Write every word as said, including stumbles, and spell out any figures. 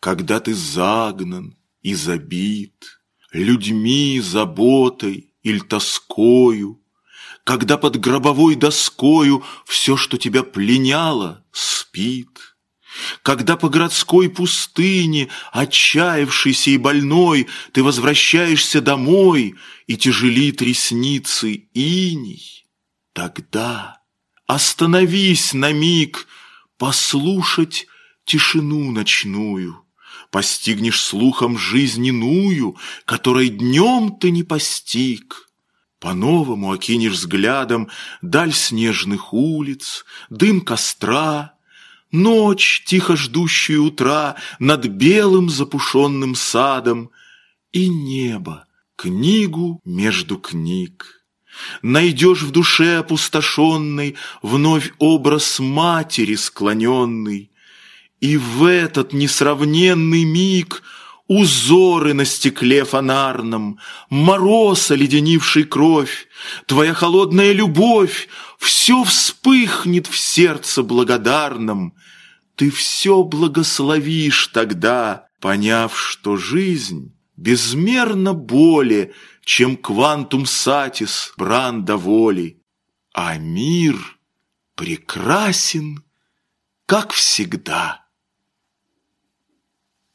когда ты загнан и забит людьми, заботой или тоскою, когда под гробовой доскою все, что тебя пленяло, спит, когда по городской пустыне, отчаявшийся и больной, ты возвращаешься домой, и тяжелит ресницы иней, тогда остановись на миг послушать тишину ночную, постигнешь слухом жизнь иную, которой днем ты не постиг. По-новому окинешь взглядом даль снежных улиц, дым костра, ночь, тихо ждущую утра над белым запушенным садом, и небо, книгу между книг. Найдешь в душе опустошенной вновь образ матери склоненный, и в этот несравненный миг узоры на стекле фонарном, мороз, оледенивший кровь, твоя холодная любовь, все вспыхнет в сердце благодарном. Ты все благословишь тогда, поняв, что жизнь безмерно более, чем квантум сатис бранда воли, а мир прекрасен, как всегда.